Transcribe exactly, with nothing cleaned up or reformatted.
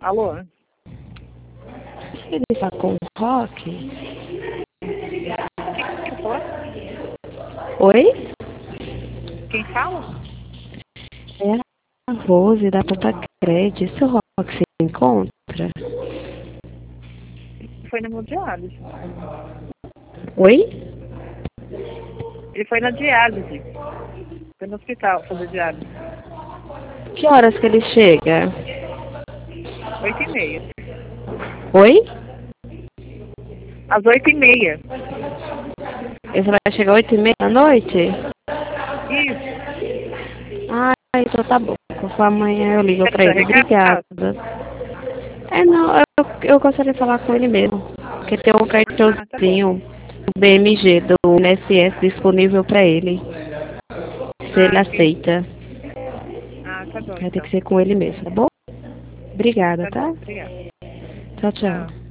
Alô? Ele está com rock? Quem fala? Oi? Quem fala? É a Rose da Ponta Crede. Seu rock se encontra? Foi na hemodiálise. Oi? Ele foi na diálise. Foi no hospital fazer diálise. Que horas que ele chega? Oito e meia. Oi? Às oito e meia. Ele vai chegar oito e meia da noite? Isso. Ah, então tá bom. Amanhã eu ligo Quer pra deixar ele. recado? Obrigada. É, não, eu, eu gostaria de falar com ele mesmo. Porque tem um Ah, tá bom. cartãozinho do B M G, do I N S S disponível pra ele. Se ele Ah, entendi. aceita. Ah, tá bom Vai ter então. que ser com ele mesmo, tá bom? Obrigada, Tá bom, tá? obrigada. Tchau, tchau. Tchau.